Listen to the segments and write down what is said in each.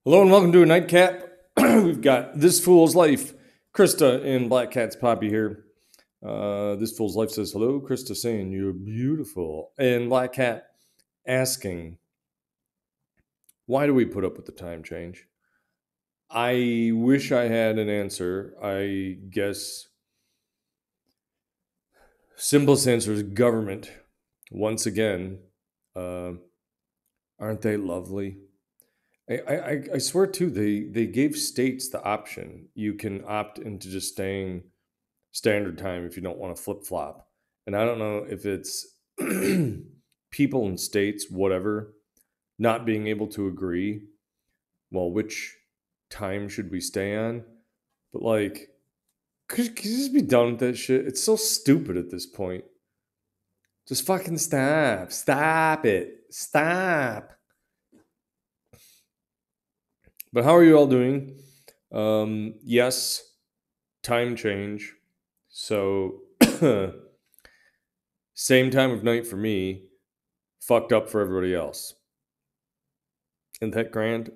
Hello and welcome to a nightcap. We've got This Fool's Life. Krista and Black Cat's Poppy here. This Fool's Life says hello. Krista saying you're beautiful. And Black Cat asking, why do we put up with the time change? I wish I had an answer. I guess simplest answer is government. Once again, uh, aren't they lovely? I swear too, they gave states the option. You can opt into just staying standard time if you don't want to flip flop. And I don't know if it's people in states, whatever, not being able to agree, well, which time should we stay on? But like, could you just be done with that shit? It's so stupid at this point. Just fucking stop. Stop it. Stop. But how are you all doing? Yes, time change. So, same time of night for me, fucked up for everybody else. Isn't that grand?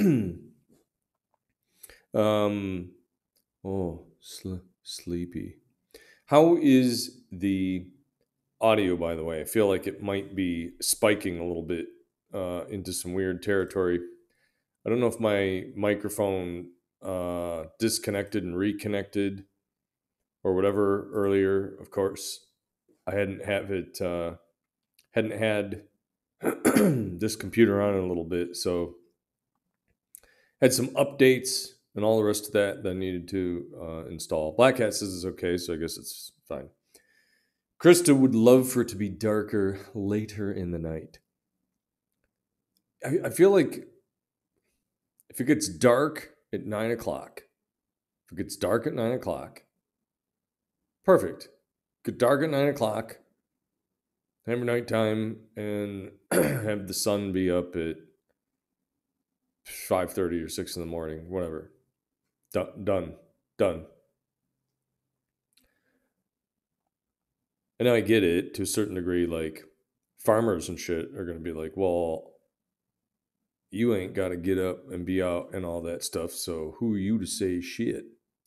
um, oh, sleepy. How is the audio, by the way? I feel like it might be spiking a little bit into some weird territory. I don't know if my microphone disconnected and reconnected or whatever earlier. Of course, I hadn't had this computer on in a little bit, so had some updates and all the rest of that I needed to install. Black Hat says it's okay, so I guess it's fine. Krista would love for it to be darker later in the night. I feel like if it gets dark at 9 o'clock, perfect. Get dark at 9 o'clock, have your nighttime, and have the sun be up at 5:30 or 6 in the morning, whatever. Done. And I get it to a certain degree. Like, farmers and shit are going to be like, well, you ain't got to get up and be out and all that stuff. So who are you to say shit?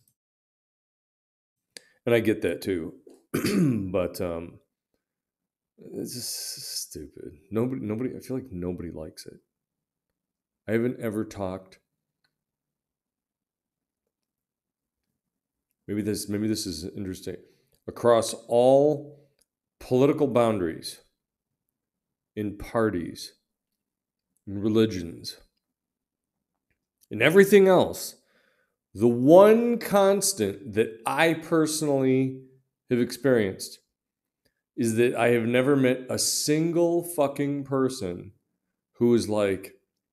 And I get that too. But it's just stupid. Nobody, I feel like nobody likes it. I haven't ever talked. Maybe this is interesting. Across all political boundaries, in parties, in religions, and everything else, the one constant that I personally have experienced is that I have never met a single fucking person who is like,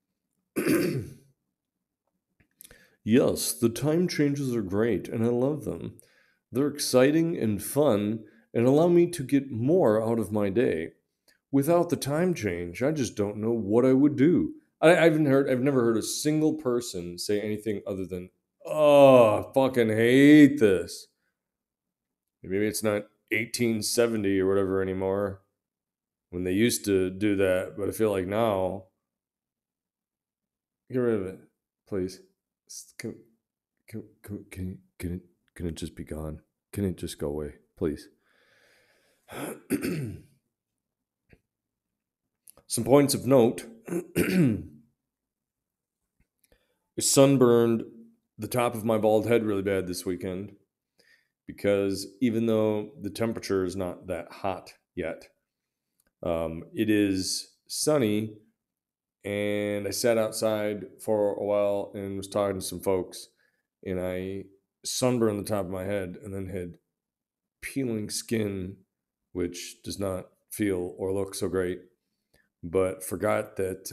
yes, the time changes are great and I love them. They're exciting and fun and allow me to get more out of my day. Without the time change, I just don't know what I would do. I've never heard a single person say anything other than, "Oh, I fucking hate this." Maybe it's not 1870 or whatever anymore when they used to do that, but I feel like now, get rid of it, please. Can, can it just be gone? Can it just go away, please? Some points of note. I sunburned the top of my bald head really bad this weekend because even though the temperature is not that hot yet, it is sunny. And I sat outside for a while and was talking to some folks, and I sunburned the top of my head and then had peeling skin, which does not feel or look so great, but forgot that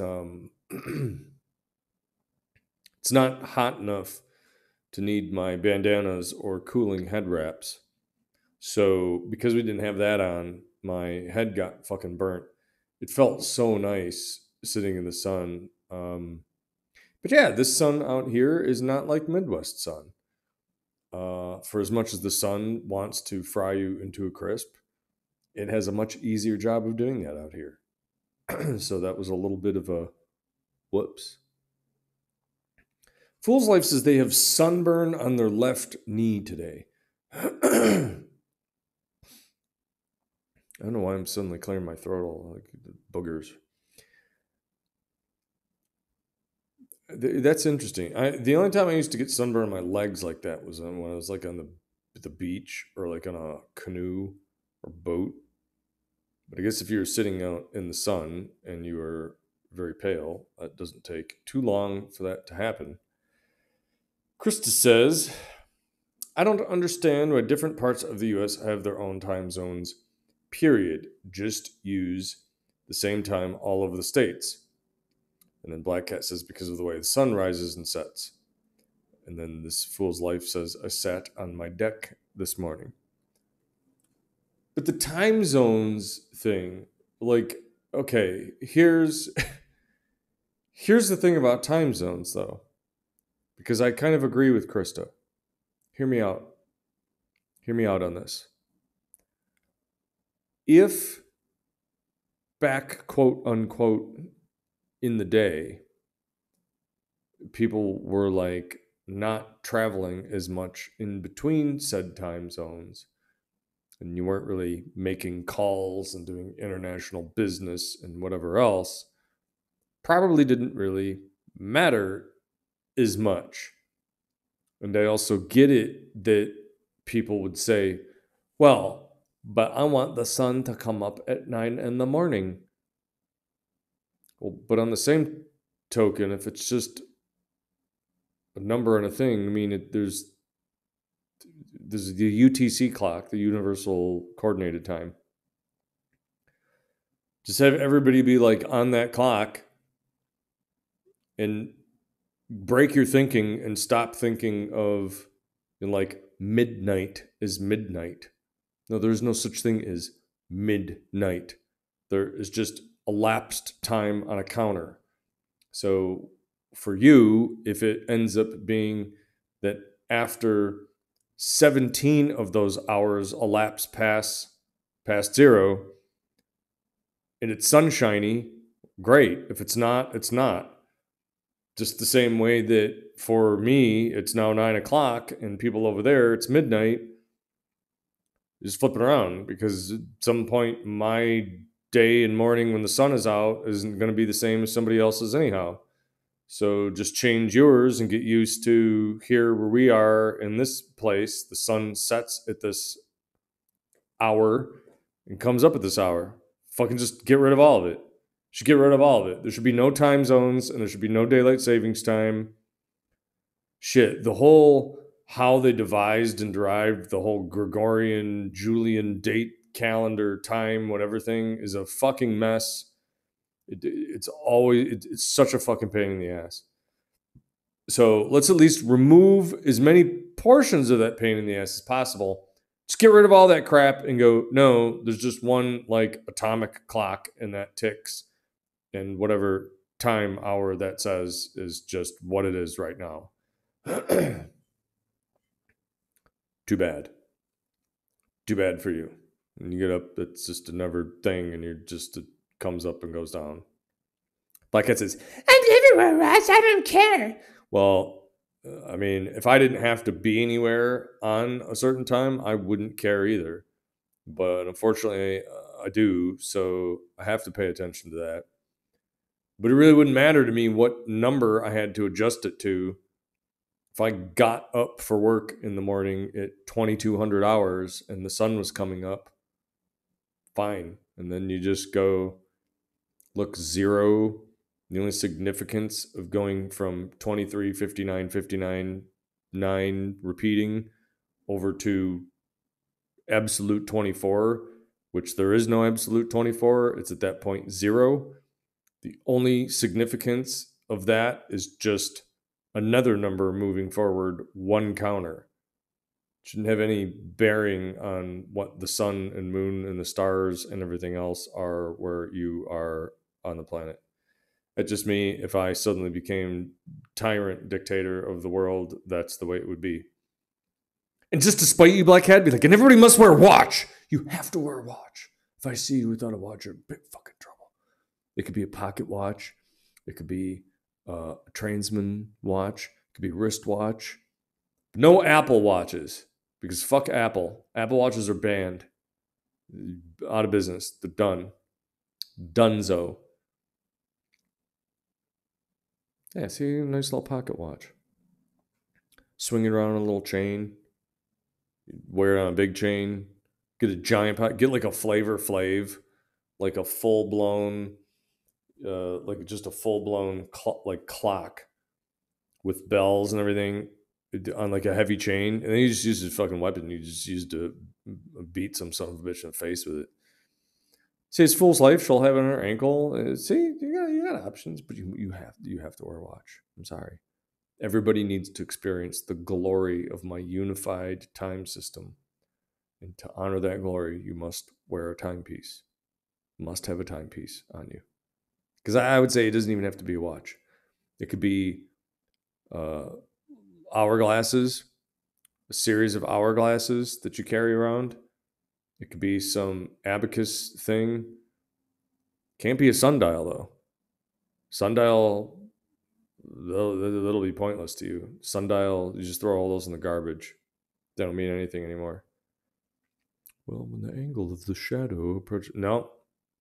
it's not hot enough to need my bandanas or cooling head wraps. So because we didn't have that on, my head got fucking burnt. It felt so nice sitting in the sun. But yeah, this sun out here is not like Midwest sun. For as much as the sun wants to fry you into a crisp, it has a much easier job of doing that out here. So that was a little bit of a whoops. Fool's Life says they have sunburn on their left knee today. I don't know why I'm suddenly clearing my throat, all like boogers. That's interesting. The only time I used to get sunburn on my legs like that was when I was like on the beach or like on a canoe or boat. But I guess if you're sitting out in the sun and you are very pale, it doesn't take too long for that to happen. Krista says, I don't understand why different parts of the US have their own time zones, period. Just use the same time all over the states. And then Black Cat says, because of the way the sun rises and sets. And then this Fool's Life says, I sat on my deck this morning. But the time zones thing, like, okay, here's the thing about time zones, though. Because I kind of agree with Krista. Hear me out. Hear me out on this. If back, quote unquote, in the day, people were like not traveling as much in between said time zones, and you weren't really making calls and doing international business and whatever else, probably didn't really matter as much. And I also get it that people would say, well, but I want the sun to come up at 9 in the morning. Well, but on the same token, if it's just a number and a thing, I mean, there's the UTC clock, the Universal Coordinated Time. Just have everybody be like on that clock and break your thinking and stop thinking of like midnight is midnight. No, there's no such thing as midnight. There is just elapsed time on a counter. So for you, if it ends up being that after 17 of those hours elapse past zero and it's sunshiny, great. If it's not, it's not. Just the same way that for me, it's now 9 o'clock and people over there, it's midnight. Just flip it around, because at some point, my day and morning when the sun is out isn't going to be the same as somebody else's anyhow. So just change yours and get used to here where we are in this place. The sun sets at this hour and comes up at this hour. Fucking just get rid of all of it. Should get rid of all of it. There should be no time zones and there should be no daylight savings time. Shit, the whole how they devised and derived the whole Gregorian Julian date calendar time, whatever thing, is a fucking mess. It's such a fucking pain in the ass. So let's at least remove as many portions of that pain in the ass as possible. Just get rid of all that crap and go, no, there's just one like atomic clock and that ticks. And whatever time hour that says is just what it is right now. Too bad. Too bad for you. And you get up, it's just another thing, and it comes up and goes down. Black Cat says, I'm everywhere, Ross. I don't care. Well, I mean, if I didn't have to be anywhere on a certain time, I wouldn't care either. But unfortunately, I do, so I have to pay attention to that. But it really wouldn't matter to me what number I had to adjust it to. If I got up for work in the morning at 2200 hours and the sun was coming up, fine. And then you just go look zero. The only significance of going from 23, 59, 59, 9 repeating over to absolute 24, which there is no absolute 24. It's at that point 0. The only significance of that is just another number moving forward, one counter. Shouldn't have any bearing on what the sun and moon and the stars and everything else are where you are on the planet. It's just me. If I suddenly became tyrant dictator of the world, that's the way it would be. And just to spite you, Black Cat, be like, and everybody must wear a watch. You have to wear a watch. If I see you without a watch, you're in big fucking trouble. It could be a pocket watch. It could be a tradesman watch. It could be wristwatch. No Apple watches, because fuck Apple. Apple watches are banned. Out of business. They're done. Dunzo. Yeah, see, a nice little pocket watch. Swing it around on a little chain. Wear it on a big chain. Get a giant pocket. Get like a Flavor Flav. Like a full-blown, like just a full-blown like clock with bells and everything on like a heavy chain. And then you just use his fucking weapon. You just use to beat some son of a bitch in the face with it. See, it's fool's life. She'll have it on her ankle. See, you got options, but you have to wear a watch. I'm sorry. Everybody needs to experience the glory of my unified time system. And to honor that glory, you must wear a timepiece. Must have a timepiece on you. Because I would say it doesn't even have to be a watch. It could be hourglasses, a series of hourglasses that you carry around. It could be some abacus thing. Can't be a sundial, though. Sundial, that'll be pointless to you. Sundial, you just throw all those in the garbage. They don't mean anything anymore. Well, when the angle of the shadow approaches... No.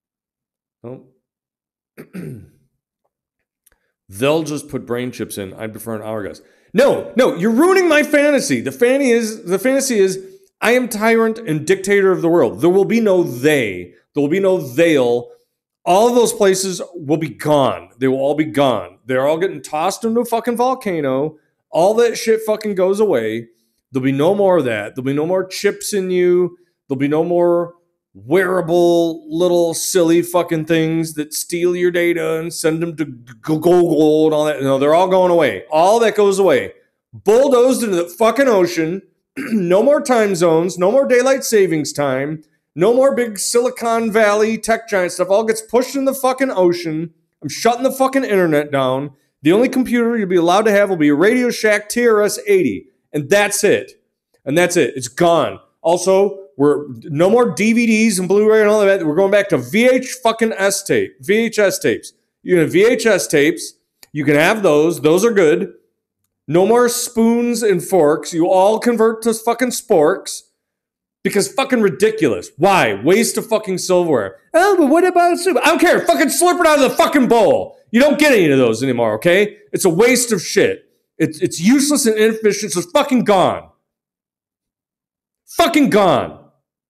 They'll just put brain chips in. I prefer an hourglass. No, you're ruining my fantasy. The fantasy is I am tyrant and dictator of the world. There will be no they. There will be no they'll. All of those places will be gone. They will all be gone. They're all getting tossed into a fucking volcano. All that shit fucking goes away. There'll be no more of that. There'll be no more chips in you. There'll be no more wearable little silly fucking things that steal your data and send them to Google and all that. No, they're all going away. All that goes away. Bulldozed into the fucking ocean. No more time zones. No more daylight savings time. No more big Silicon Valley tech giant stuff. All gets pushed in the fucking ocean. I'm shutting the fucking internet down. The only computer you'll be allowed to have will be a Radio Shack TRS-80. And that's it. It's gone. Also, we're no more DVDs and Blu-ray and all of that. We're going back to VHS tapes. You can have VHS tapes. You can have those. Those are good. No more spoons and forks. You all convert to fucking sporks. Because fucking ridiculous. Why? Waste of fucking silverware. Oh, but what about soup? I don't care. Fucking slurp it out of the fucking bowl. You don't get any of those anymore, okay? It's a waste of shit. It's useless and inefficient, so it's fucking gone. Fucking gone.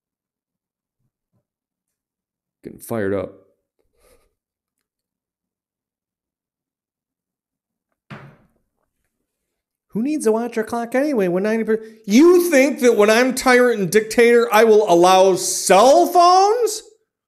Getting fired up. Who needs a watch or clock anyway when 90%? You think that when I'm tyrant and dictator, I will allow cell phones?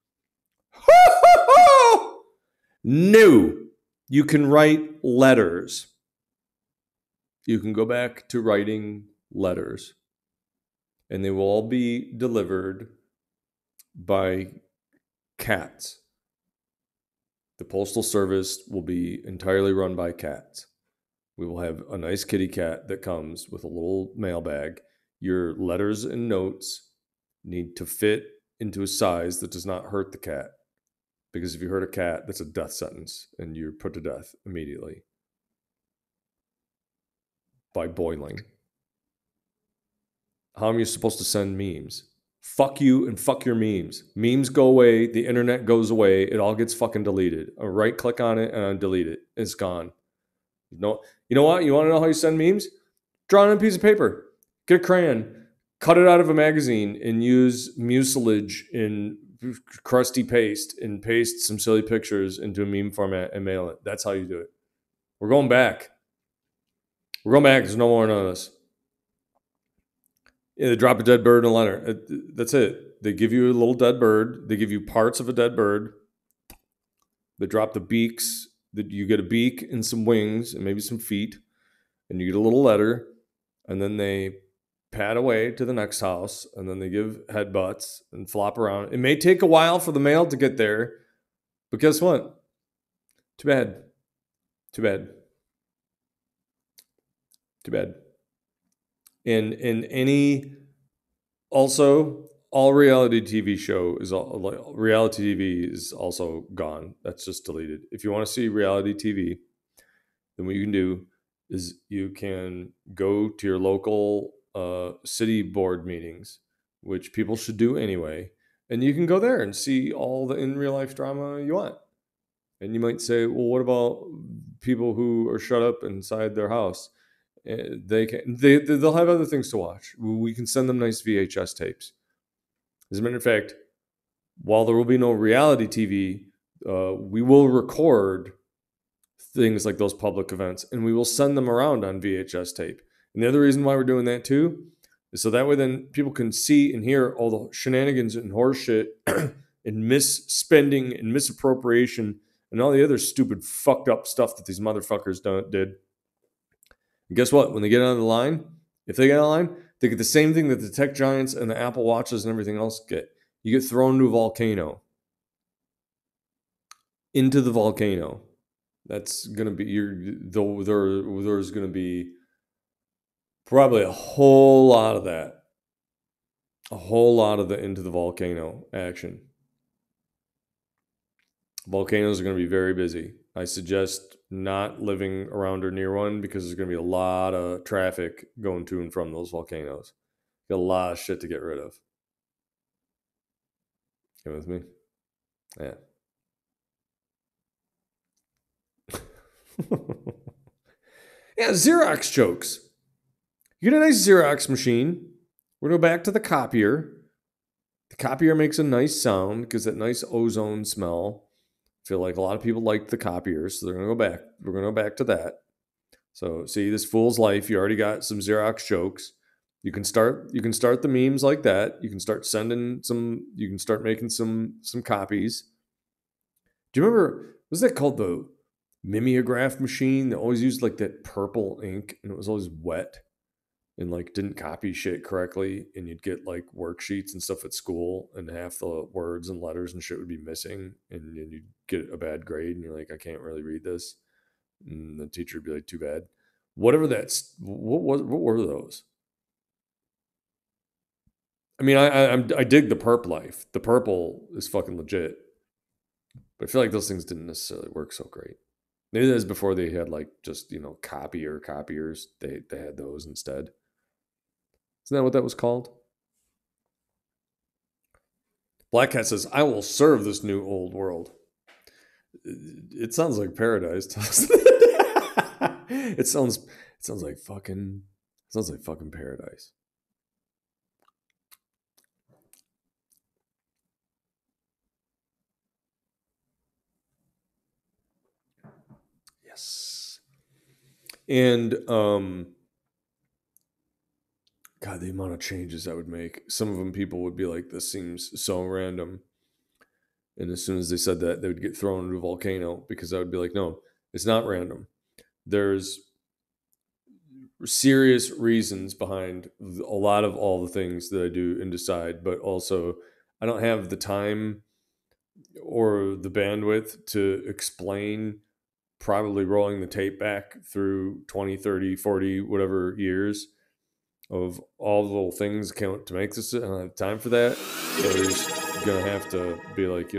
No. You can write letters. You can go back to writing letters. And they will all be delivered by cats. The Postal Service will be entirely run by cats. We will have a nice kitty cat that comes with a little mailbag. Your letters and notes need to fit into a size that does not hurt the cat. Because if you hurt a cat, that's a death sentence, and you're put to death immediately by boiling. How am you supposed to send memes? Fuck you and fuck your memes. Memes go away. The internet goes away. It all gets fucking deleted. I right click on it and I delete it. It's gone. No, you know what? You want to know how you send memes? Draw it on a piece of paper. Get a crayon. Cut it out of a magazine and use mucilage in crusty paste and paste some silly pictures into a meme format and mail it. That's how you do it. We're going back. There's no more of this. Yeah, they drop a dead bird in a letter. That's it. They give you a little dead bird. They give you parts of a dead bird. They drop the beaks. You get a beak and some wings and maybe some feet. And you get a little letter. And then they pad away to the next house. And then they give headbutts and flop around. It may take a while for the mail to get there. But guess what? Too bad. And in any, also, all reality TV reality TV is also gone. That's just deleted. If you want to see reality TV, then what you can do is you can go to your local city board meetings, which people should do anyway, and you can go there and see all the in real life drama you want. And you might say, well, what about people who are shut up inside their house? They'll have other things to watch. We can send them nice VHS tapes. As a matter of fact, while there will be no reality TV, we will record things like those public events and we will send them around on VHS tape. And the other reason why we're doing that too is so that way then people can see and hear all the shenanigans and horseshit and misspending and misappropriation and all the other stupid fucked up stuff that these motherfuckers did. And guess what? When they get on the line, if they get on the line, they get the same thing that the tech giants and the Apple Watches and everything else get. You get thrown into a volcano. Into the volcano. That's going to be there's going to be probably a whole lot of that. A whole lot of the into the volcano action. Volcanoes are going to be very busy. I suggest not living around or near one because there's going to be a lot of traffic going to and from those volcanoes. Got a lot of shit to get rid of. You with me? Yeah. Yeah, Xerox jokes. You get a nice Xerox machine. We're going to go back to the copier. The copier makes a nice sound, gives that nice ozone smell. I feel like a lot of people like the copiers, so they're going to go back. We're going to go back to that. So, see, this fool's life. You already got some Xerox jokes. You can start the memes like that. You can start sending some. You can start making some copies. Do you remember? Was that called the mimeograph machine? That always used like that purple ink, and it was always wet, and like didn't copy shit correctly, and you'd get like worksheets and stuff at school, and half the words and letters and shit would be missing, and you'd get a bad grade, and you're like, I can't really read this, and the teacher would be like, too bad. Whatever that's, what were those? I mean, I dig the perp life. The purple is fucking legit, but I feel like those things didn't necessarily work so great. Maybe that was before they had like just copiers. They had those instead. Isn't that what that was called? Black Cat says, "I will serve this new old world." It sounds like paradise. It sounds like fucking paradise. Yes. And God, the amount of changes I would make. Some of them people would be like, this seems so random. And as soon as they said that, they would get thrown into a volcano because I would be like, no, it's not random. There's serious reasons behind a lot of all the things that I do and decide, but also I don't have the time or the bandwidth to explain probably rolling the tape back through 20, 30, 40, whatever years of all the little things count to make this. I don't have time for that. So there's going to have to be like,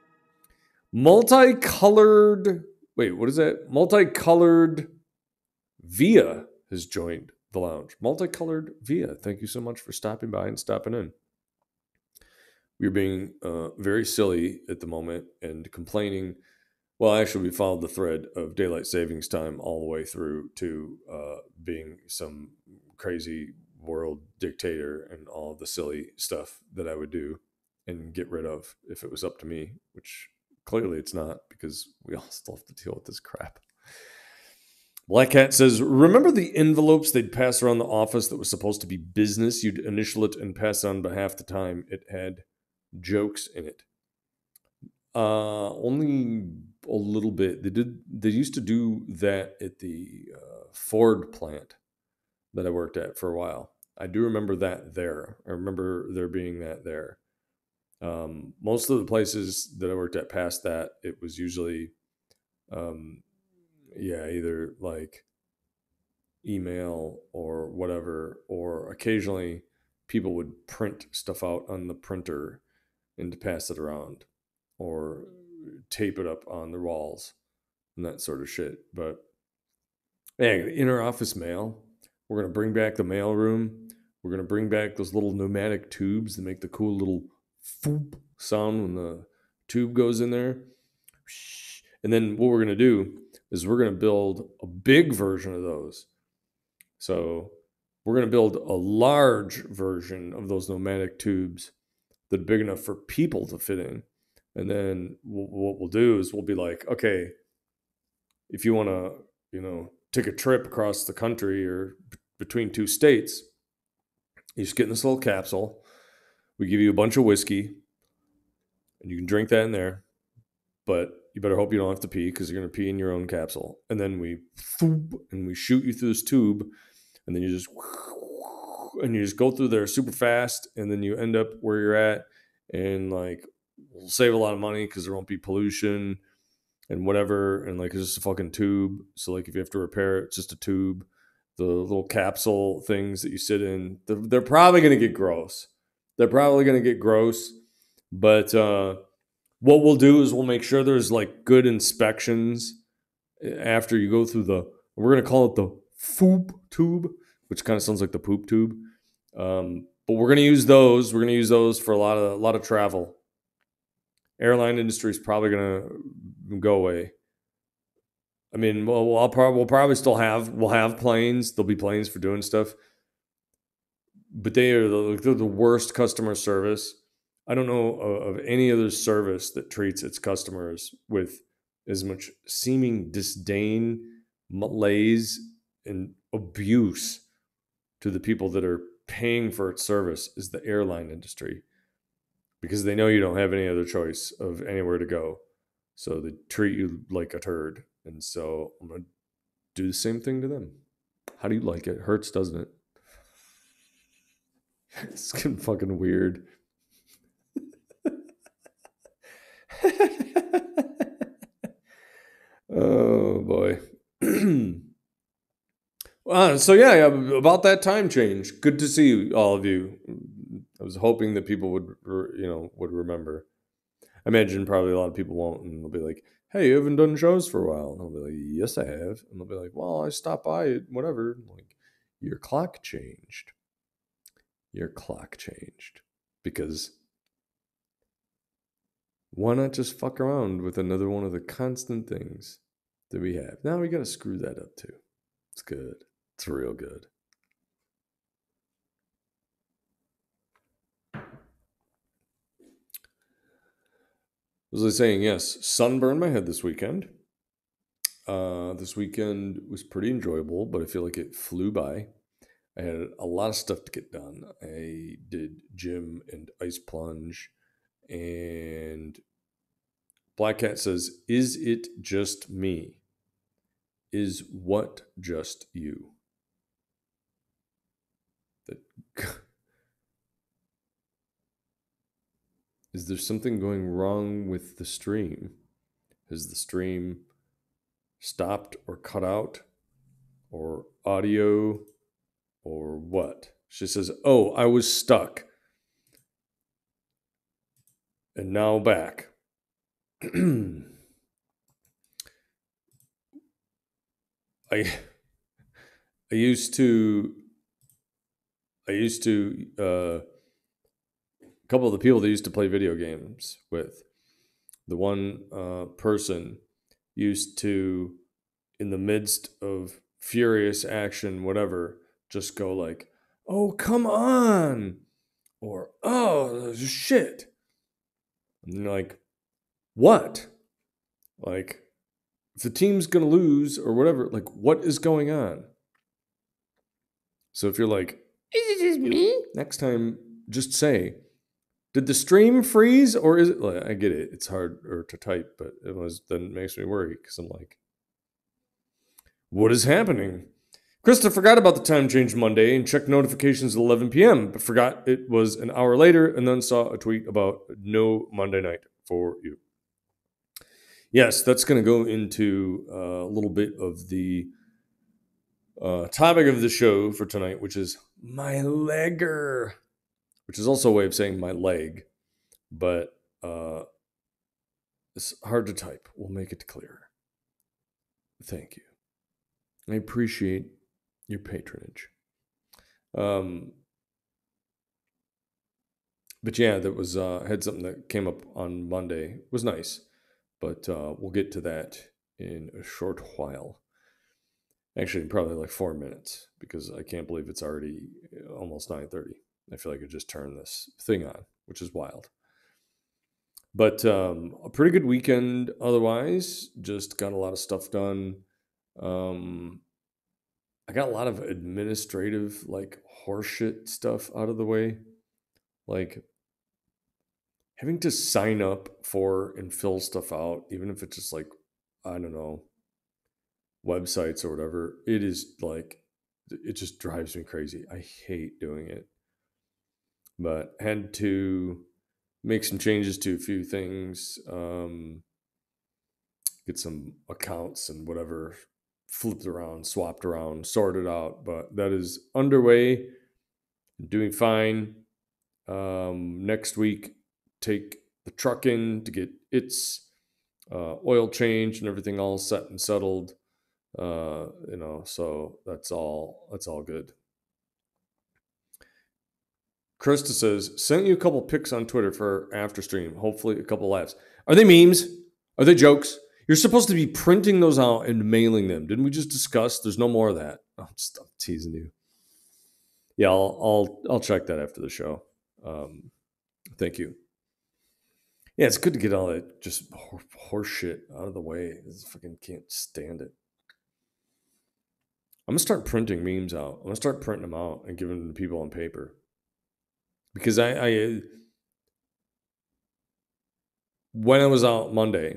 multicolored. Wait, what is that? Multicolored Via has joined the lounge. Multicolored Via. Thank you so much for stopping by and stopping in. We're being very silly at the moment and complaining. Well, actually, we followed the thread of daylight savings time all the way through to being some crazy world dictator and all the silly stuff that I would do and get rid of if it was up to me, which clearly it's not because we all still have to deal with this crap. Black Cat says, remember the envelopes they'd pass around the office that was supposed to be business? You'd initial it and pass it on, but half the time it had jokes in it. Only a little bit. They used to do that at the Ford plant that I worked at for a while. I do remember that there. I remember there being that there. Most of the places that I worked at past that, it was usually, either like email or whatever, or occasionally people would print stuff out on the printer and to pass it around or tape it up on the walls and that sort of shit. But Hey, inter-office mail. We're going to bring back the mail room. We're going to bring back those little pneumatic tubes that make the cool little foop sound when the tube goes in there. And then what we're going to do is we're going to build a big version of those. So we're going to build a large version of those pneumatic tubes that are big enough for people to fit in. And then what we'll do is we'll be like, okay, if you want to, take a trip across the country or between two states, you just get in this little capsule. We give you a bunch of whiskey, and you can drink that in there. But you better hope you don't have to pee because you're going to pee in your own capsule. And then we shoot you through this tube, and then you just go through there super fast, and then you end up where you're at, and like we'll save a lot of money because there won't be pollution and whatever, and like it's just a fucking tube. So like if you have to repair it, it's just a tube. The little capsule things that you sit in, they're probably going to get gross. But what we'll do is we'll make sure there's like good inspections after you go through we're going to call it the foop tube, which kind of sounds like the poop tube. But we're going to use those. We're going to use those for a lot of travel. Airline industry is probably going to go away. I mean, we'll probably still we'll have planes. There'll be planes for doing stuff, but they're the worst customer service. I don't know of any other service that treats its customers with as much seeming disdain, malaise, and abuse to the people that are paying for its service as the airline industry, because they know you don't have any other choice of anywhere to go. So they treat you like a turd. And so I'm going to do the same thing to them. How do you like it? Hurts, doesn't it? It's getting fucking weird. Oh, boy. So yeah, about that time change. Good to see all of you. I was hoping that people would remember. I imagine probably a lot of people won't, and they'll be like, hey, you haven't done shows for a while. And I'll be like, yes, I have. And they'll be like, well, I stopped by it, whatever. Like, your clock changed. Because why not just fuck around with another one of the constant things that we have? Now we got to screw that up too. It's good. It's real good. As I was saying, yes, sunburned my head this weekend. This weekend was pretty enjoyable, but I feel like it flew by. I had a lot of stuff to get done. I did gym and ice plunge. And Black Cat says, is it just me? Is what just you? Is there something going wrong with the stream? Has the stream stopped or cut out? Or audio? Or what? She says, oh, I was stuck. And now back. I used to a couple of the people that used to play video games with, the one person used to, in the midst of furious action, whatever, just go like, oh, come on, or oh, shit. And you're like, what? Like, if the team's going to lose or whatever, like, what is going on? So if you're like, is it just me? Next time, just say, did the stream freeze or is it? Like, I get it. It's hard to type, but then makes me worry because I'm like, what is happening? Krista forgot about the time change Monday and checked notifications at 11 p.m., but forgot it was an hour later and then saw a tweet about no Monday night for you. Yes, that's going to go into a little bit of the topic of the show for tonight, which is my legger, which is also a way of saying my leg, but it's hard to type. We'll make it clearer. Thank you. I appreciate your patronage. But yeah, that was had something that came up on Monday. It was nice, but we'll get to that in a short while. Actually, probably like 4 minutes, because I can't believe it's already almost 9:30. I feel like I just turned this thing on, which is wild. But a pretty good weekend otherwise. Just got a lot of stuff done. I got a lot of administrative, like, horseshit stuff out of the way. Like, having to sign up for and fill stuff out, even if it's just like, I don't know, websites or whatever. It is like, it just drives me crazy. I hate doing it. But had to make some changes to a few things, get some accounts and whatever flipped around, swapped around, sorted out. But that is underway, doing fine. Next week, take the truck in to get its oil change and everything all set and settled. So that's all good. Krista says, sent you a couple pics on Twitter for after stream. Hopefully a couple laughs. Are they memes? Are they jokes? You're supposed to be printing those out and mailing them. Didn't we just discuss? There's no more of that. I'm teasing you. Yeah, I'll check that after the show. Thank you. Yeah, it's good to get all that just horse shit out of the way. I fucking can't stand it. I'm gonna start printing memes out. I'm gonna start printing them out and giving them to people on paper. Because I when I was out Monday,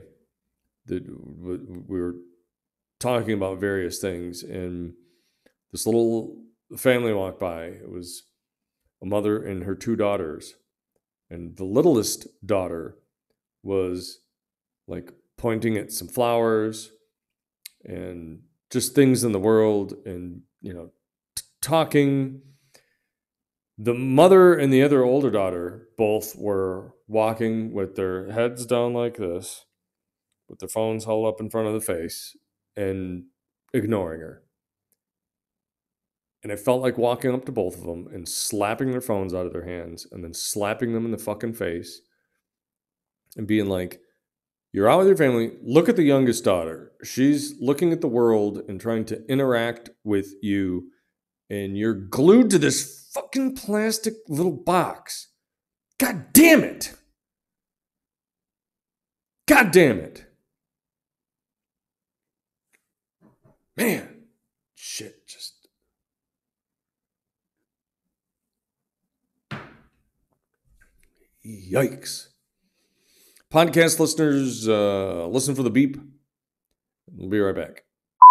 we were talking about various things, and this little family walked by. It was a mother and her two daughters, and the littlest daughter was like pointing at some flowers and just things in the world, and talking. The mother and the other older daughter both were walking with their heads down like this, with their phones held up in front of the face, and ignoring her. And I felt like walking up to both of them and slapping their phones out of their hands and then slapping them in the fucking face and being like, you're out with your family. Look at the youngest daughter. She's looking at the world and trying to interact with you, and you're glued to this fucking plastic little box. God damn it. God damn it. Man, shit, just. Yikes. Podcast listeners, listen for the beep. We'll be right back.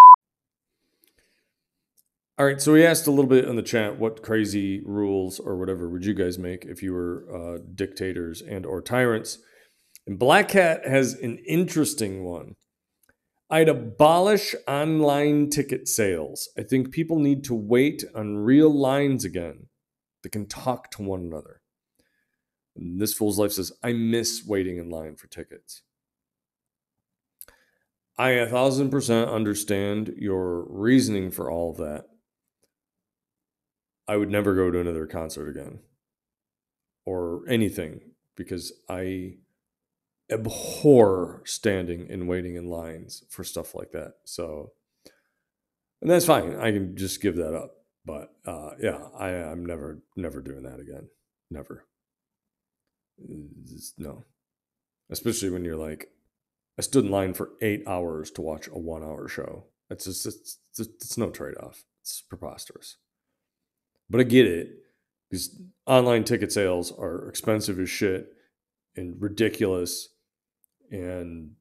All right, so we asked a little bit in the chat, what crazy rules or whatever would you guys make if you were dictators and or tyrants? And Black Cat has an interesting one. I'd abolish online ticket sales. I think people need to wait on real lines again that can talk to one another. And This Fool's Life says, I miss waiting in line for tickets. I 1,000% understand your reasoning for all of that. I would never go to another concert again or anything, because I abhor standing and waiting in lines for stuff like that. So, and that's fine. I can just give that up. But yeah, I'm never doing that again. Never. No. Especially when you're like, I stood in line for 8 hours to watch a 1 hour show. It's no trade-off. It's preposterous. But I get it, because online ticket sales are expensive as shit and ridiculous, and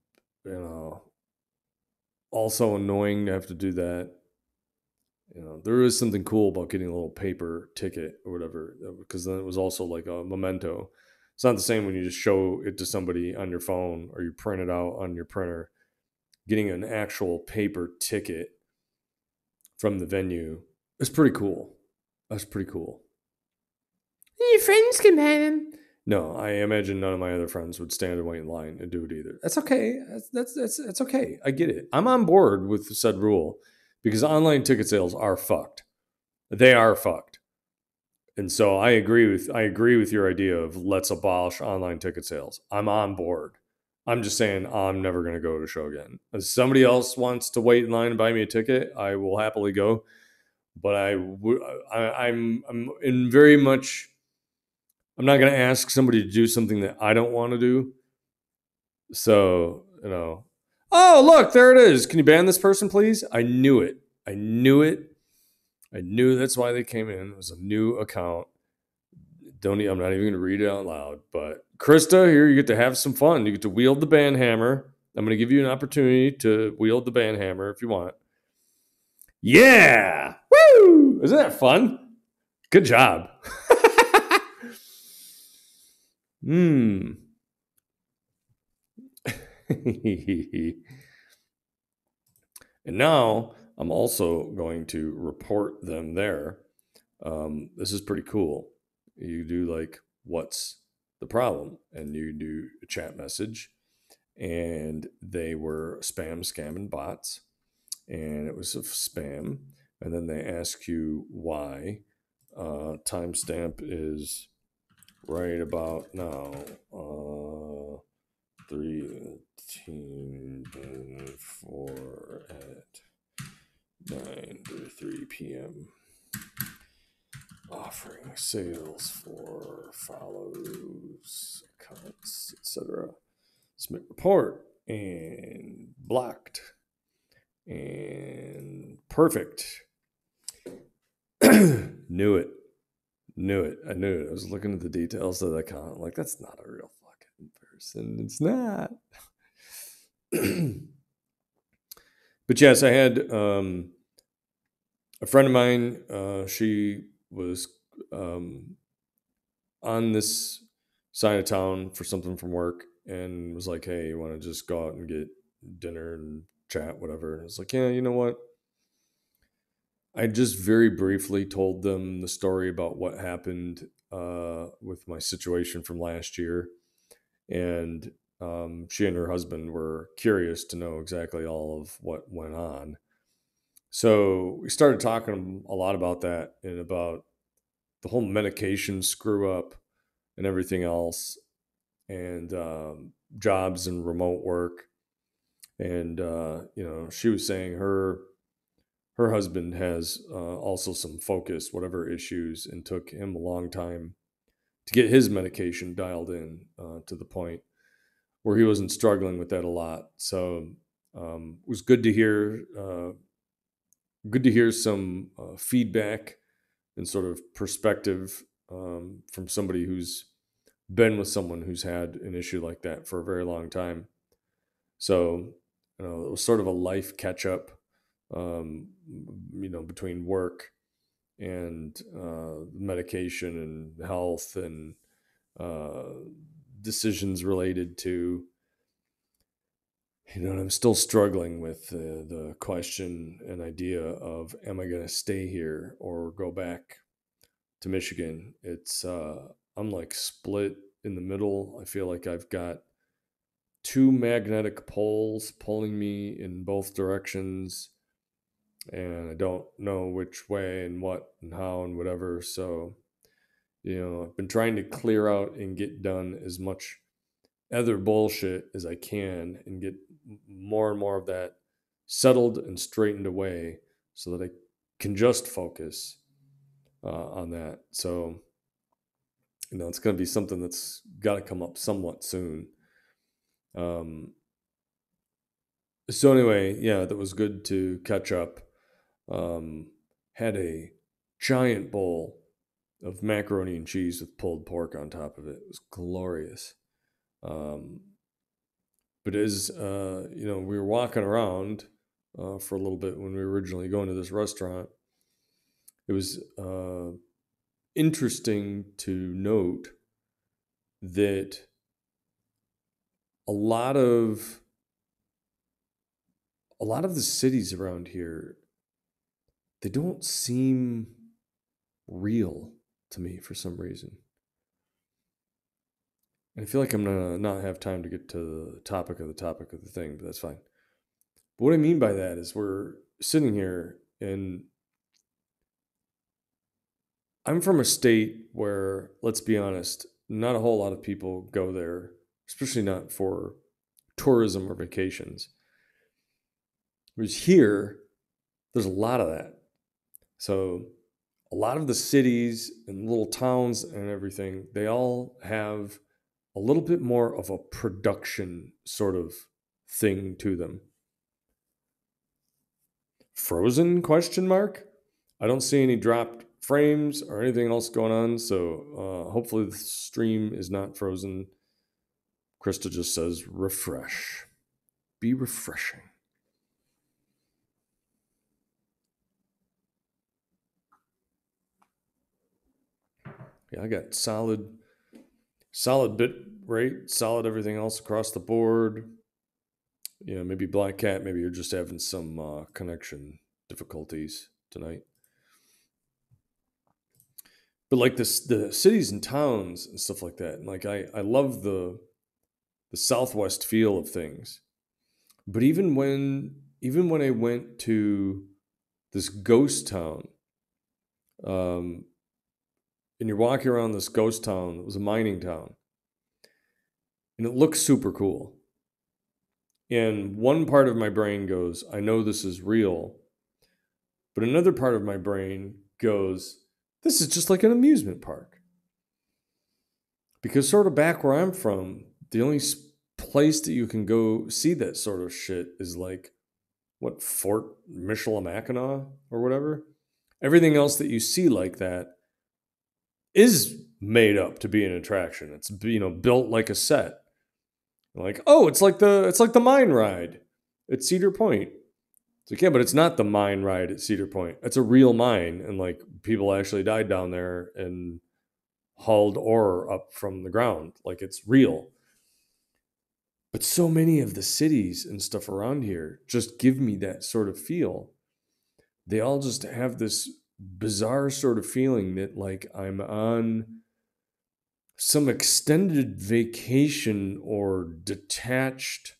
also annoying to have to do that. There is something cool about getting a little paper ticket or whatever, because then it was also like a memento. It's not the same when you just show it to somebody on your phone or you print it out on your printer. Getting an actual paper ticket from the venue is pretty cool. That's pretty cool. Your friends can have them. No, I imagine none of my other friends would stand and wait in line and do it either. That's okay. That's okay. I get it. I'm on board with said rule, because online ticket sales are fucked. They are fucked. And so I agree with your idea of let's abolish online ticket sales. I'm on board. I'm just saying I'm never going to go to a show again. If somebody else wants to wait in line and buy me a ticket, I will happily go. But I'm in very much. I'm not going to ask somebody to do something that I don't want to do. So oh look, there it is. Can you ban this person, please? I knew it. I knew that's why they came in. It was a new account. I'm not even going to read it out loud. But Krista, here you get to have some fun. You get to wield the band hammer. I'm going to give you an opportunity to wield the band hammer if you want. Yeah! Woo! Isn't that fun? Good job. And now I'm also going to report them there. This is pretty cool. You do like, what's the problem? And you do a chat message. And they were spam, scam, and bots. And it was a spam. And then they ask you why. Timestamp is right about now. 3:04 at 9:03 p.m. Offering sales for follows, accounts, etc. Submit report and blocked and perfect. Knew it. I knew it. I was looking at the details of the account. I'm like, that's not a real fucking person. It's not. But yes, I had a friend of mine. She was on this side of town for something from work and was like, hey, you want to just go out and get dinner and chat, whatever. And I was like, yeah, you know what? I just very briefly told them the story about what happened with my situation from last year. And she and her husband were curious to know exactly all of what went on. So we started talking a lot about that and about the whole medication screw up and everything else, and jobs and remote work. And, she was saying her husband has also some focus, whatever issues, and took him a long time to get his medication dialed in to the point where he wasn't struggling with that a lot. So it was good to hear some feedback and sort of perspective from somebody who's been with someone who's had an issue like that for a very long time. So it was sort of a life catch up, between work and medication and health and decisions related to, and I'm still struggling with the question and idea of, am I going to stay here or go back to Michigan? It's, I'm like split in the middle. I feel like I've got two magnetic poles pulling me in both directions, and I don't know which way and what and how and whatever. So, I've been trying to clear out and get done as much other bullshit as I can and get more and more of that settled and straightened away so that I can just focus on that. So, it's going to be something that's got to come up somewhat soon. So anyway, yeah, that was good to catch up. Had a giant bowl of macaroni and cheese with pulled pork on top of it. It was glorious. But as we were walking around for a little bit when we were originally going to this restaurant, it was interesting to note that a lot of the cities around here, they don't seem real to me for some reason. And I feel like I'm going to not have time to get to the topic of the thing, but that's fine. But what I mean by that is we're sitting here And I'm from a state where, let's be honest, not a whole lot of people go there, especially not for tourism or vacations. Whereas here, there's a lot of that. So a lot of the cities and little towns and everything, they all have a little bit more of a production sort of thing to them. Frozen question mark? I don't see any dropped frames or anything else going on, so hopefully the stream is not frozen. Krista just says refresh. Be refreshing. Yeah, I got solid bit rate, solid everything else across the board. Yeah, maybe Black Cat, maybe you're just having some connection difficulties tonight. But like the cities and towns and stuff like that, and like I love the Southwest feel of things. But even when I went to this ghost town, and you're walking around this ghost town, it was a mining town, and it looks super cool. And one part of my brain goes, I know this is real. But another part of my brain goes, this is just like an amusement park. Because sort of back where I'm from, the only place that you can go see that sort of shit is like, what, Fort Michilimackinac or whatever? Everything else that you see like that is made up to be an attraction. It's, built like a set. Like, oh, it's like the mine ride at Cedar Point. It's like, yeah, but it's not the mine ride at Cedar Point. It's a real mine, and like people actually died down there and hauled ore up from the ground. Like it's real. But so many of the cities and stuff around here just give me that sort of feel. They all just have this bizarre sort of feeling that like I'm on some extended vacation or detached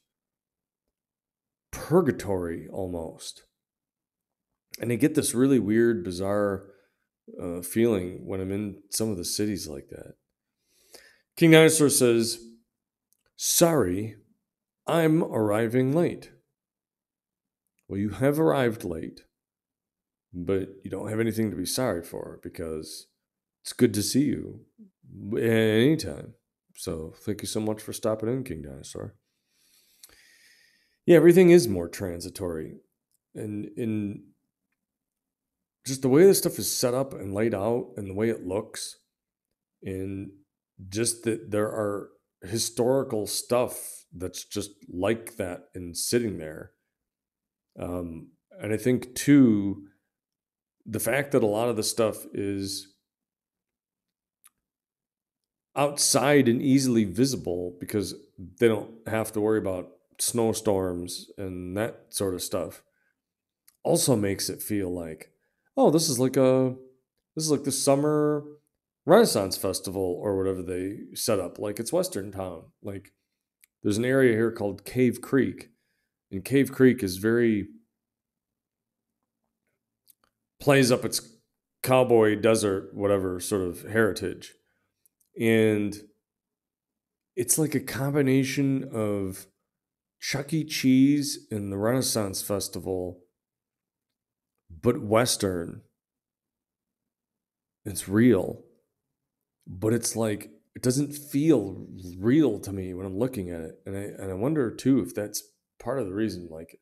purgatory almost. And I get this really weird, bizarre feeling when I'm in some of the cities like that. King Dinosaur says, sorry, I'm arriving late. Well, you have arrived late, but you don't have anything to be sorry for because it's good to see you anytime. So thank you so much for stopping in, King Dinosaur. Yeah, everything is more transitory. And in just the way this stuff is set up and laid out and the way it looks, and just that there are historical stuff that's just like that and sitting there. And I think, too, the fact that a lot of the stuff is outside and easily visible because they don't have to worry about snowstorms and that sort of stuff also makes it feel like, oh, this is like the summer Renaissance Festival or whatever they set up. Like it's Western Town. Like there's an area here called Cave Creek, and Cave Creek is very plays up its cowboy desert whatever sort of heritage, and it's like a combination of Chuck E. Cheese and the Renaissance Festival, but Western. It's real, but it's like it doesn't feel real to me when I'm looking at it, and I wonder too if that's part of the reason. Like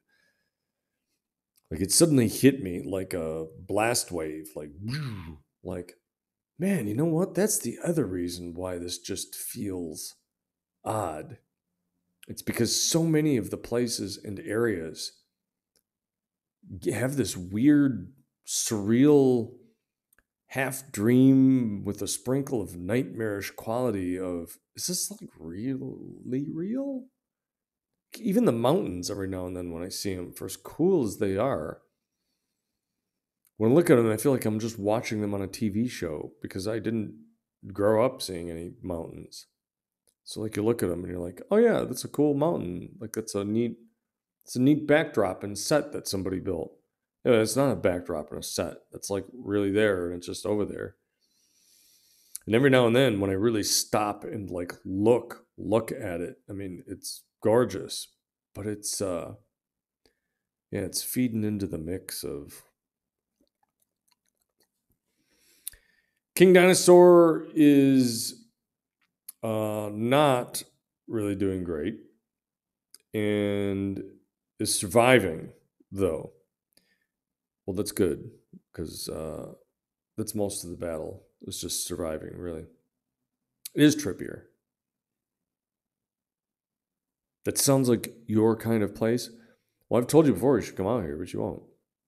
it suddenly hit me like a blast wave, like man, you know what? That's the other reason why this just feels odd. It's because so many of the places and areas have this weird, surreal half dream with a sprinkle of nightmarish quality of, is this like really real? Even the mountains, every now and then when I see them, for as cool as they are, when I look at them, I feel like I'm just watching them on a TV show because I didn't grow up seeing any mountains. So like you look at them and you're like, oh yeah, that's a cool mountain. Like it's a neat backdrop and set that somebody built. Yeah, it's not a backdrop in a set. It's like really there and it's just over there. And every now and then when I really stop and like look at it, I mean, it's gorgeous, but it's yeah, it's feeding into the mix of King Dinosaur is not really doing great and is surviving though. Well, that's good because that's most of the battle. It's just surviving, really. It is Trippier. That sounds like your kind of place. Well, I've told you before you should come out here, but you won't.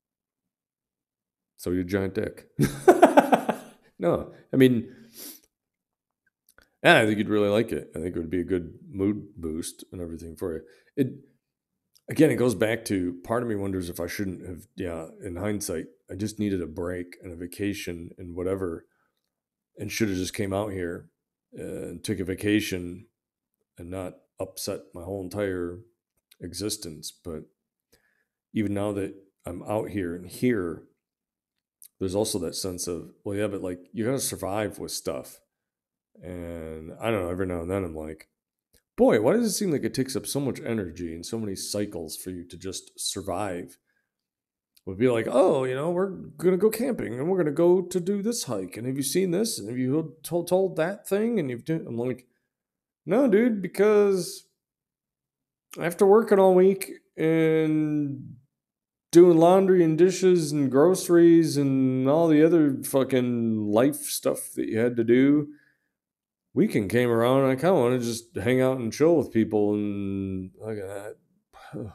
So you're a giant dick. No, I mean, yeah, I think you'd really like it. I think it would be a good mood boost and everything for you. It again, it goes back to part of me wonders if I shouldn't have. Yeah, in hindsight, I just needed a break and a vacation and whatever, and should have just came out here and took a vacation and not upset my whole entire existence. But even now that I'm out here and here, there's also that sense of, well, yeah, but like you got to survive with stuff. And I don't know, every now and then I'm like, boy, why does it seem like it takes up so much energy and so many cycles for you to just survive? Would be like, oh, we're gonna go camping and we're gonna go to do this hike. And have you seen this? And have you told that thing? And I'm like, no, dude, because after working all week and doing laundry and dishes and groceries and all the other fucking life stuff that you had to do, weekend came around and I kind of want to just hang out and chill with people and look at that.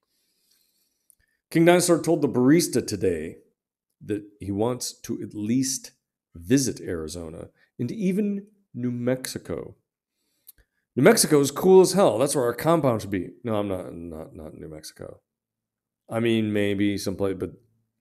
King Dinosaur told the barista today that he wants to at least visit Arizona and even New Mexico. New Mexico is cool as hell. That's where our compound should be. No, I'm not New Mexico. I mean, maybe someplace, but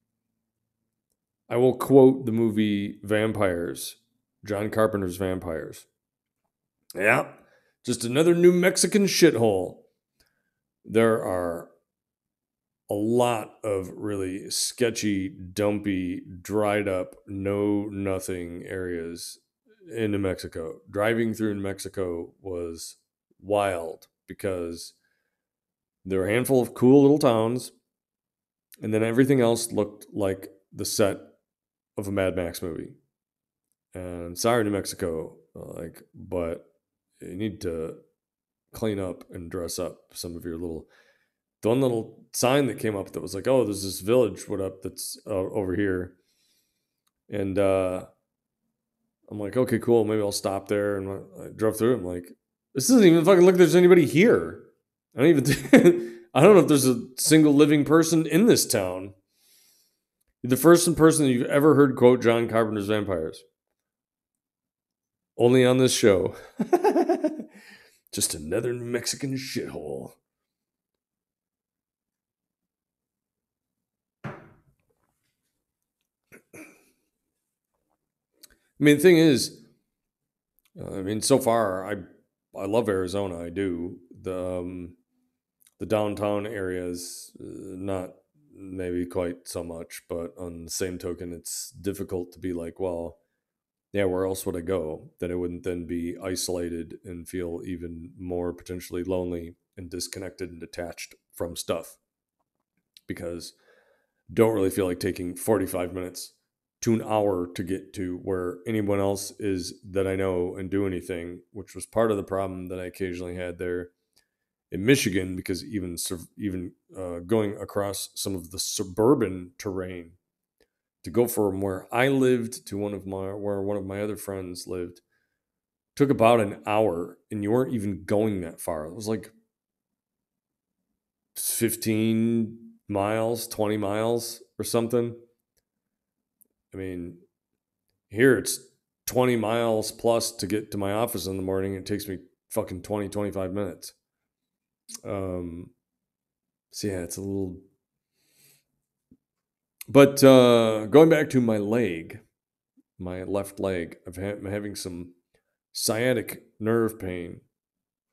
I will quote the movie Vampires, John Carpenter's Vampires. Yeah, just another New Mexican shithole. There are a lot of really sketchy, dumpy, dried up, know nothing areas in New Mexico. Driving through New Mexico was wild because there were a handful of cool little towns, and then everything else looked like the set of a Mad Max movie. And sorry, New Mexico, but you need to clean up and dress up some of your the one little sign that came up that was like, oh, there's this village, what up, that's over here. And I'm like, okay, cool, maybe I'll stop there. And I drove through it. I'm like, this doesn't even fucking look like there's anybody here. I don't even I don't know if there's a single living person in this town. You're the first person that you've ever heard quote John Carpenter's Vampires. Only on this show. Just another Mexican shithole. I mean, the thing is, so far, I love Arizona. I do. The downtown area is not maybe quite so much, but on the same token, it's difficult to be like, well, yeah, where else would I go? That I wouldn't then be isolated and feel even more potentially lonely and disconnected and detached from stuff because don't really feel like taking 45 minutes to an hour to get to where anyone else is that I know and do anything, which was part of the problem that I occasionally had there in Michigan, because even going across some of the suburban terrain to go from where I lived to where one of my other friends lived took about an hour, and you weren't even going that far. It was like 15 miles, 20 miles or something. I mean, here it's 20 miles plus to get to my office in the morning. It takes me fucking 20, 25 minutes. So yeah, it's a little. But going back to my leg, my left leg, I'm having some sciatic nerve pain.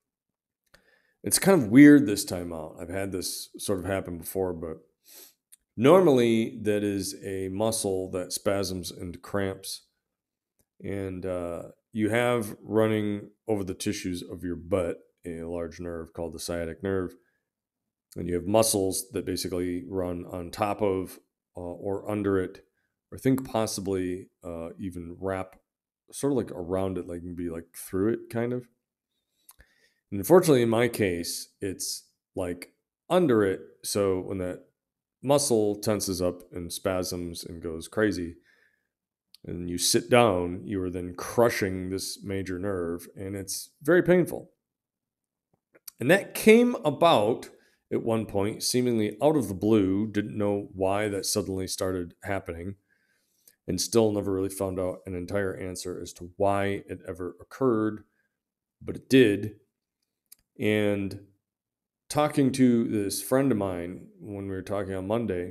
It's kind of weird this time out. I've had this sort of happen before, but Normally, that is a muscle that spasms into cramps, and you have running over the tissues of your butt a large nerve called the sciatic nerve, and you have muscles that basically run on top of or under it, or think possibly even wrap sort of like around it, like maybe like through it, kind of. And unfortunately, in my case, it's like under it. So when that muscle tenses up and spasms and goes crazy, and you sit down, you are then crushing this major nerve, and it's very painful. And that came about at one point, seemingly out of the blue. Didn't know why that suddenly started happening, and still never really found out an entire answer as to why it ever occurred, but it did. And talking to this friend of mine when we were talking on Monday,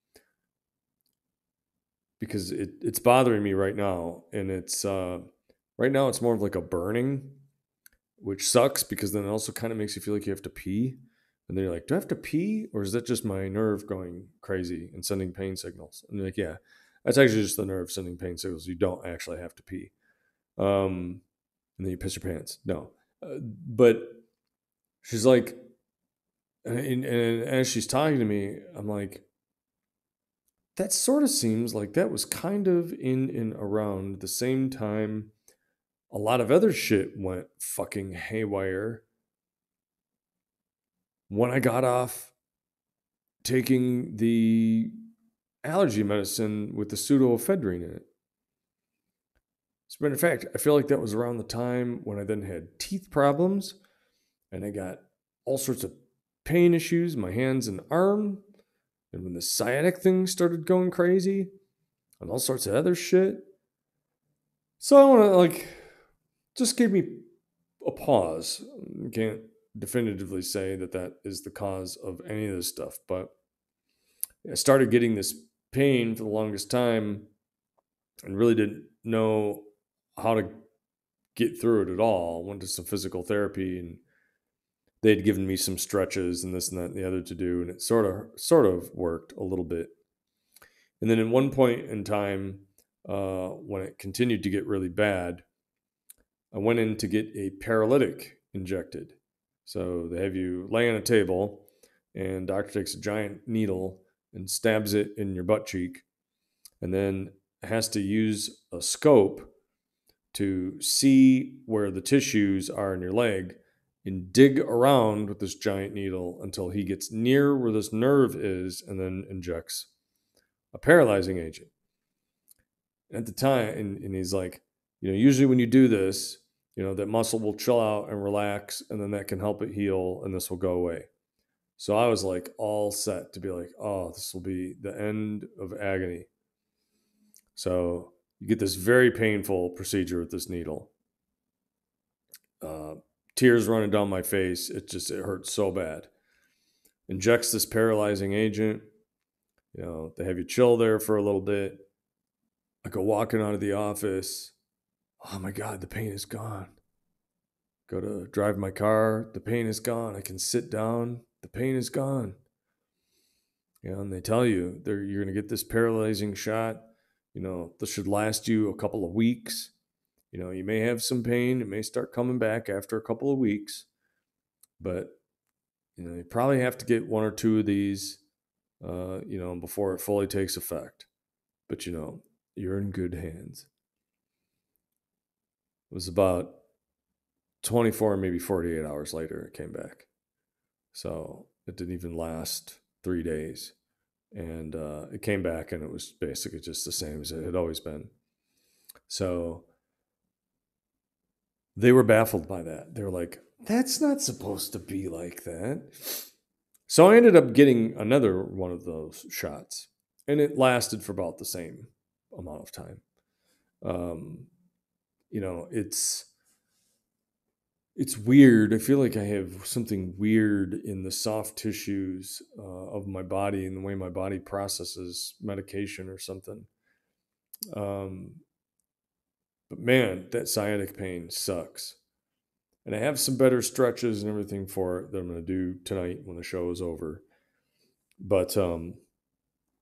because it's bothering me right now, and it's right now it's more of like a burning, which sucks because then it also kind of makes you feel like you have to pee. And then you're like, do I have to pee? Or is that just my nerve going crazy and sending pain signals? And you're like, yeah, that's actually just the nerve sending pain signals. You don't actually have to pee. And then you piss your pants. No. But she's like, and as she's talking to me, I'm like, that sort of seems like that was kind of in and around the same time a lot of other shit went fucking haywire when I got off taking the allergy medicine with the pseudoephedrine in it. As a matter of fact, I feel like that was around the time when I then had teeth problems and I got all sorts of pain issues, my hands and arm, and when the sciatic thing started going crazy and all sorts of other shit. So I want to just give me a pause. Can't definitively say that that is the cause of any of this stuff, but I started getting this pain for the longest time and really didn't know how to get through it at all. Went to some physical therapy and they'd given me some stretches and this and that and the other to do, and it sort of worked a little bit. And then at one point in time, when it continued to get really bad, I went in to get a paralytic injected. So they have you lay on a table, and doctor takes a giant needle and stabs it in your butt cheek, and then has to use a scope to see where the tissues are in your leg and dig around with this giant needle until he gets near where this nerve is and then injects a paralyzing agent. At the time, and he's like, usually when you do this, that muscle will chill out and relax, and then that can help it heal, and this will go away. So I was like all set to be like, oh, this will be the end of agony. So you get this very painful procedure with this needle. Tears running down my face. It hurts so bad. Injects this paralyzing agent. They have you chill there for a little bit. I go walking out of the office. Oh my God, the pain is gone. Go to drive my car. The pain is gone. I can sit down. The pain is gone. And they tell you you're going to get this paralyzing shot. This should last you a couple of weeks. You may have some pain. It may start coming back after a couple of weeks. But, you probably have to get one or two of these, before it fully takes effect. But, you're in good hands. It was about 24, maybe 48 hours later, it came back. So it didn't even last 3 days. And it came back and it was basically just the same as it had always been. So they were baffled by that. They were like, that's not supposed to be like that. So I ended up getting another one of those shots, and it lasted for about the same amount of time. It's weird. I feel like I have something weird in the soft tissues of my body and the way my body processes medication or something. But man, that sciatic pain sucks. And I have some better stretches and everything for it that I'm going to do tonight when the show is over. But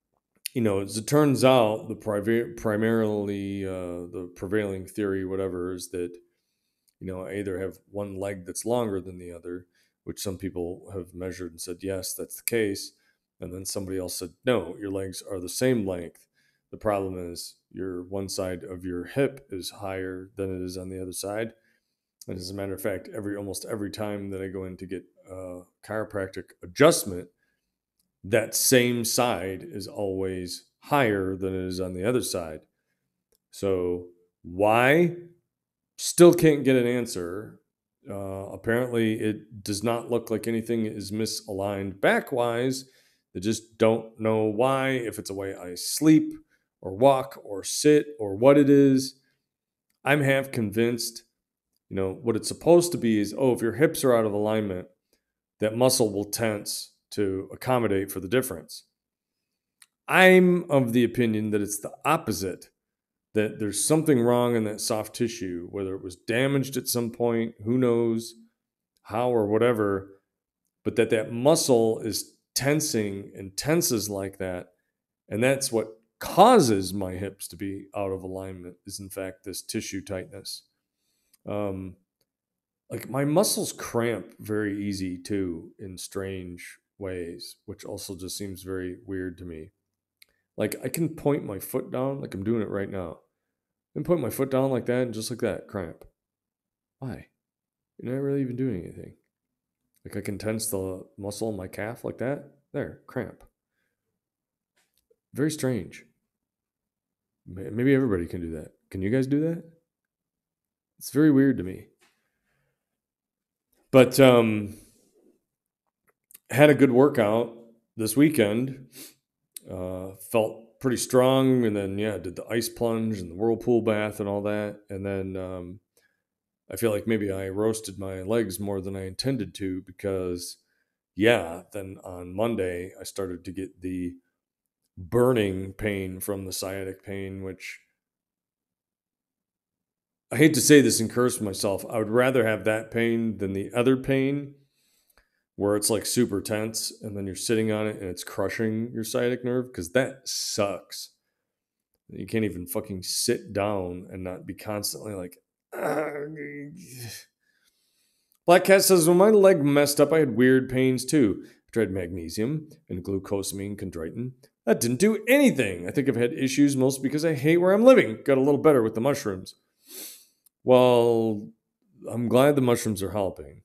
as it turns out, primarily the prevailing theory, whatever, is that I either have one leg that's longer than the other, which some people have measured and said, yes, that's the case. And then somebody else said, no, your legs are the same length. The problem is your one side of your hip is higher than it is on the other side. And as a matter of fact, almost every time that I go in to get a chiropractic adjustment, that same side is always higher than it is on the other side. So why? Still can't get an answer. Apparently, it does not look like anything is misaligned backwise. They just don't know why, if it's a way I sleep or walk or sit or what it is. I'm half convinced, what it's supposed to be is, if your hips are out of alignment, that muscle will tense to accommodate for the difference. I'm of the opinion that it's the opposite, that there's something wrong in that soft tissue, whether it was damaged at some point, who knows how or whatever, but that muscle is tensing and tenses like that. And that's what causes my hips to be out of alignment, is in fact this tissue tightness. Like my muscles cramp very easy too, in strange ways, which also just seems very weird to me. Like I can point my foot down, like I'm doing it right now, and point my foot down like that, and just like that, cramp. Why? You're not really even doing anything. Like I can tense the muscle in my calf like that. There, cramp. Very strange. Maybe everybody can do that. Can you guys do that? It's very weird to me. But had a good workout this weekend. Felt pretty strong, and then did the ice plunge and the whirlpool bath and all that, and then I feel like maybe I roasted my legs more than I intended to, because then on Monday I started to get the burning pain from the sciatic pain, which I hate to say this and curse myself. I would rather have that pain than the other pain where it's like super tense and then you're sitting on it and it's crushing your sciatic nerve, because that sucks. You can't even fucking sit down and not be constantly like, Black Cat says, when my leg messed up, I had weird pains too. I tried magnesium and glucosamine chondroitin. That didn't do anything. I think I've had issues mostly because I hate where I'm living. Got a little better with the mushrooms. Well, I'm glad the mushrooms are helping.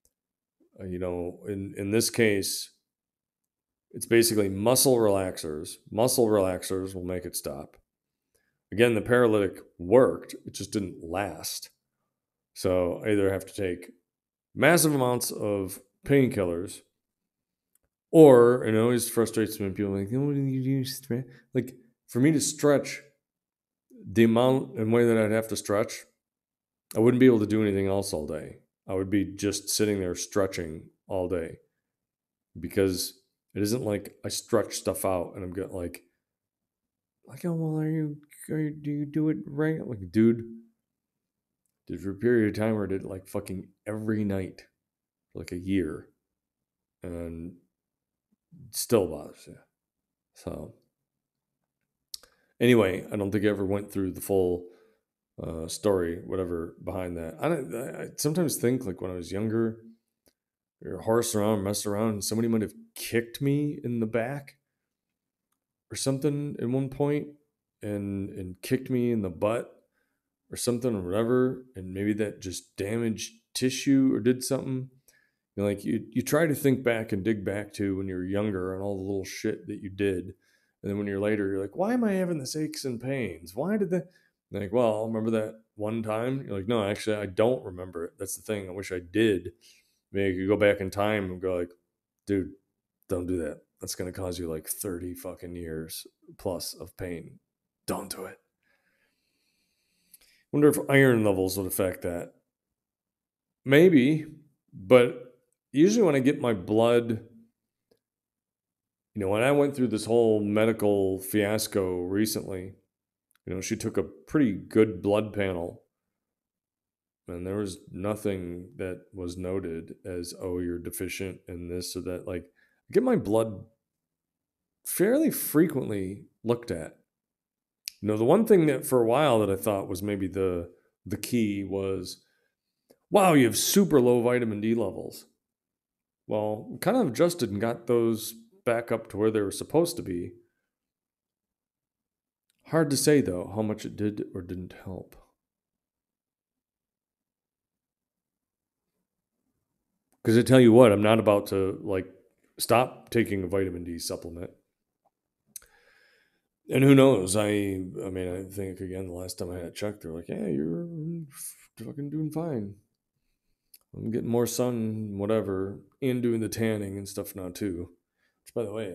In this case, it's basically muscle relaxers. Muscle relaxers will make it stop. Again, the paralytic worked. It just didn't last. So I either have to take massive amounts of painkillers, or it always frustrates me when people are like, what do you do? Stretch? Like, for me to stretch the amount and way that I'd have to stretch, I wouldn't be able to do anything else all day. I would be just sitting there stretching all day, because it isn't like I stretch stuff out and I'm getting like, oh, well, do you do it right? Like, dude, did for a period of time where I did it like fucking every night for like a year, and still bothers you. So anyway, I don't think I ever went through the full story, whatever behind that. I sometimes think, like, when I was younger, we were horsing around, messing around, and somebody might have kicked me in the back or something at one point, and kicked me in the butt or something or whatever, and maybe that just damaged tissue or did something. Like you try to think back and dig back to when you were younger and all the little shit that you did, and then when you're later, you're like, why am I having this aches and pains? Why did that? Like, well, remember that one time? You're like, no, actually, I don't remember it. That's the thing. I wish I did. Maybe you could go back in time and go like, dude, don't do that. That's going to cause you like 30 fucking years plus of pain. Don't do it. Wonder if iron levels would affect that. Maybe, but usually when I get my blood, when I went through this whole medical fiasco recently, she took a pretty good blood panel, and there was nothing that was noted as, oh, you're deficient in this or that. Like, I get my blood fairly frequently looked at. The one thing that for a while that I thought was maybe the key was, wow, you have super low vitamin D levels. Well, we kind of adjusted and got those back up to where they were supposed to be. Hard to say, though, how much it did or didn't help. Because I tell you what, I'm not about to stop taking a vitamin D supplement. And who knows? I think again, the last time I had it checked, they're like, "Yeah, you're fucking doing fine. I'm getting more sun, whatever, and doing the tanning and stuff now too." Which, by the way,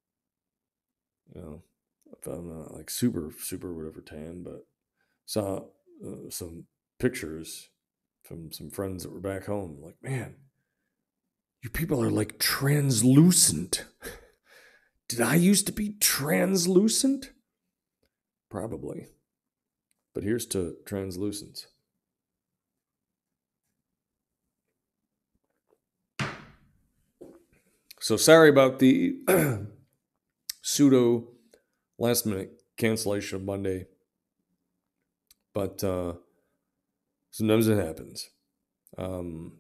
if I'm not super whatever tan, but saw some pictures from some friends that were back home. Like, man, you people are like translucent. Did I used to be translucent? Probably. But here's to translucence. So sorry about the pseudo last minute cancellation of Monday. But sometimes it happens. I'm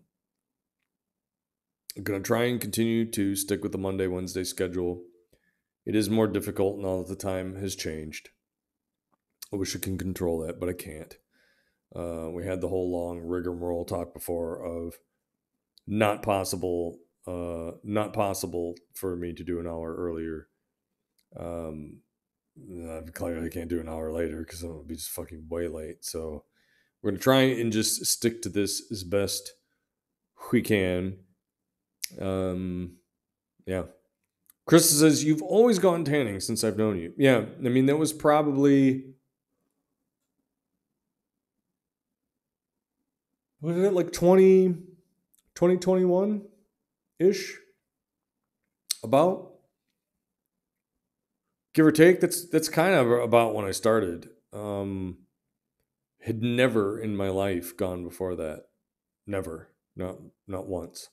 going to try and continue to stick with the Monday, Wednesday schedule. It is more difficult now that the time has changed. I wish I can control that, but I can't. We had the whole long rigmarole talk before of not possible for me to do an hour earlier. Clearly I can't do an hour later because I'm going to be just fucking way late. So we're going to try and just stick to this as best we can. Yeah. Chris says, you've always gone tanning since I've known you. Yeah, I mean, that was probably... Was it like 2021-ish? About? Give or take. That's kind of about when I started. Had never in my life gone before that. Never. Not once.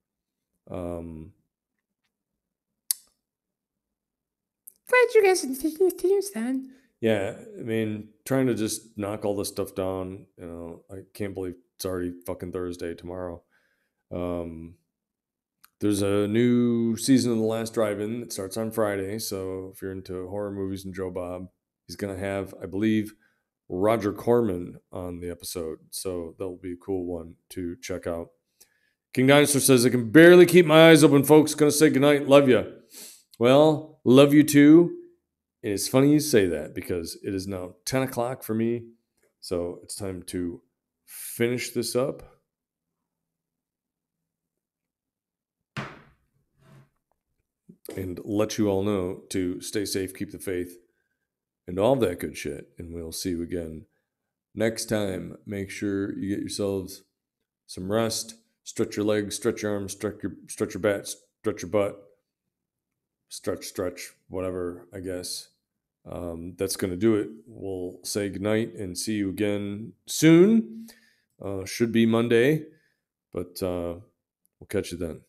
Glad you guys are taking things then. Yeah, I mean, trying to just knock all this stuff down. I can't believe it's already fucking Thursday tomorrow. There's a new season of The Last Drive-In that starts on Friday. So if you're into horror movies and Joe Bob, he's going to have, I believe, Roger Corman on the episode. So that'll be a cool one to check out. King Dinosaur says, I can barely keep my eyes open, folks. Going to say goodnight. Love you. Well, love you too. And it's funny you say that because it is now 10 o'clock for me. So it's time to finish this up. And let you all know to stay safe, keep the faith, and all that good shit. And we'll see you again next time. Make sure you get yourselves some rest. Stretch your legs, stretch your arms, stretch your back, stretch your butt. Stretch, whatever, I guess. That's going to do it. We'll say goodnight and see you again soon. Should be Monday, but we'll catch you then.